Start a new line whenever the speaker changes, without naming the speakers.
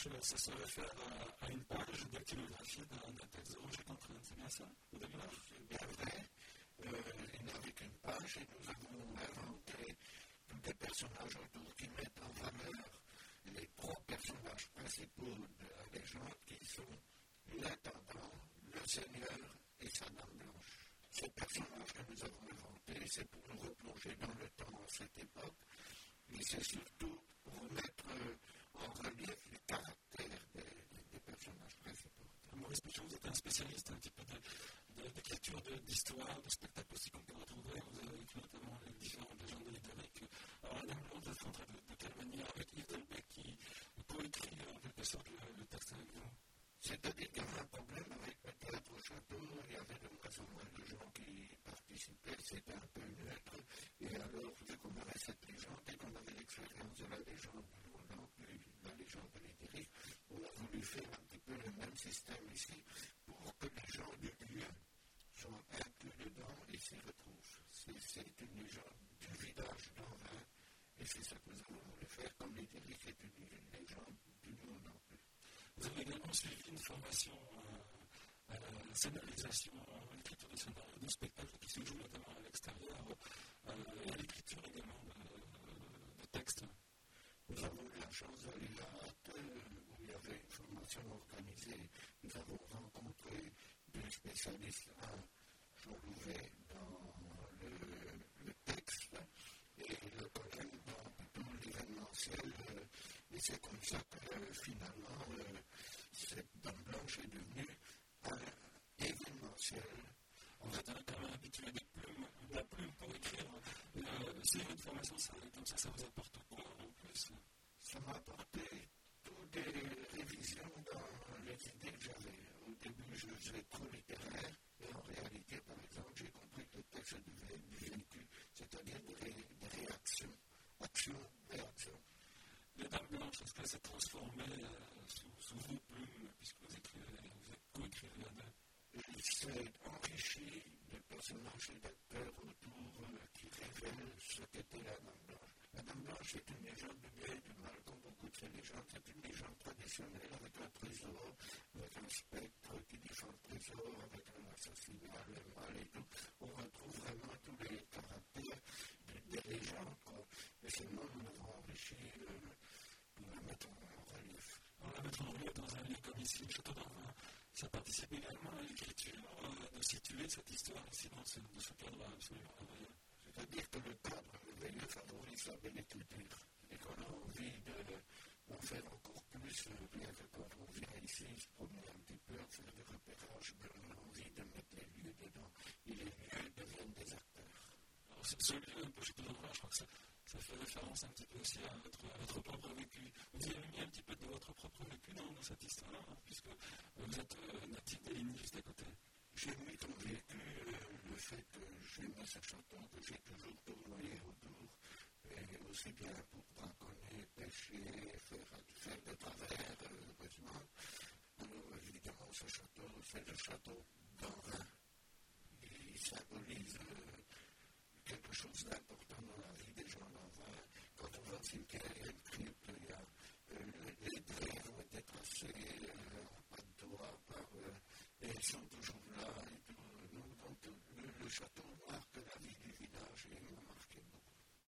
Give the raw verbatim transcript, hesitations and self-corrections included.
blanche, ça se réfère à, à une page dactylographie d'un, d'un texte de Roger Cantrell, c'est bien ça, au départ?
C'est bien vrai. Euh, il n'avait qu'une page et nous avons inventé tous des personnages autour qui mettent en valeur les trois personnages principaux de la légende qui sont l'intendant, le seigneur et sa dame blanche. Ces personnages que nous avons inventés, c'est pour nous replonger dans le temps à cette époque, mais c'est surtout pour mettre en relief les caractères des, des, des personnages principaux.
Maurice Pichon, vous êtes un spécialiste un petit peu de, de, d'écriture, de, d'histoire, de spectacle aussi qu'on peut retrouver. Vous avez écrit notamment les différentes légendes lyriques. Alors, la Dame Blanche, vous êtes rentré de, de quelle manière avec Yves Delbecq qui coécrit en quelque sorte le, le texte avec vous?
C'est-à-dire qu'il y avait un problème avec le théâtre au château, il y avait de moins en moins de gens qui participaient, c'était un peu neutre. Et alors, vu qu'on avait cette légende et qu'on avait l'expérience de la légende, on a plus la légende de l'Édéric, on a voulu faire un petit peu le même système ici pour que les gens du lieu soient inclus dedans et s'y retrouvent. C'est, c'est une légende du village d'Anvin et c'est ça que nous avons voulu faire, comme l'Édéric est une, une légende du monde en plus.
Vous avez également suivi une formation euh, à la scénarisation, à l'écriture de scénario de spectacles qui se jouent notamment à l'extérieur, euh, et à l'écriture également de, de textes.
Nous avons eu la chance d'aller à Athènes, où il y avait une formation organisée. Nous avons rencontré deux spécialistes, un Jean Louvet dans le, le texte et le collègue dans plutôt l'événementiel. Et c'est comme ça que euh, finalement, euh, cette Dame Blanche est devenue un événementiel.
En fait, on est quand même habitué des plumes, de la plume pour écrire. Euh, si une formation ça, comme ça, ça vous apporte quoi en plus?
Ça m'a apporté toutes des révisions dans les idées que j'avais. Au début, je faisais trop littéraire, et en réalité, par exemple, j'ai compris que le texte devait être du vécu, c'est-à-dire des, ré, des réactions, actions, réactions.
Les Dames Blanches, est-ce qu'elle s'est transformée euh, sous, sous vos plumes, puisque vous écrivez, vous êtes co-écrivez à deux?
Il s'est enrichi de personnages et d'acteurs autour euh, qui révèlent ce qu'était la Dame Blanche. La Dame Blanche est une légende du bien et du mal, comme beaucoup de ces légendes. C'est une légende traditionnelle avec un trésor, avec un spectre qui défend le trésor, avec un assassinat, le mal et tout. On retrouve vraiment tous les caractères de, des légendes, quoi. Mais seulement nous l'avons enrichi euh, pour la mettre en relief.
On la mettre en relief dans un lieu comme ici, le Château d'Anvin. Ça participe également à l'écriture, euh, de situer cette histoire ici dans ce, de ce cadre absolument merveilleux.
C'est-à-dire que le cadre merveilleux favorise la belle écriture et qu'on a envie de, d'en faire encore plus, bien que quand on vient ici se promener un petit peu, faire des repérages, ben on a envie de mettre les lieux dedans et les lieux deviennent des acteurs.
Alors, ce, ce lieu, un peu Château d'Anvin, je crois que ça, ça fait référence un petit peu aussi à votre, à votre propre vécu. Vous avez mis un petit peu de votre propre vécu dans, dans cette histoire, hein, puisque vous êtes euh, natif des lignes juste à côté.
J'ai mis comme vécu euh, le fait que j'aimais ce château, que j'ai toujours tournoyé autour, et aussi bien pour braconner, pêcher, faire, faire de travers, euh, heureusement. Alors évidemment, ce château, c'est le château d'Anvin. Il symbolise euh, quelque chose d'important dans la vie des gens d'Anvin,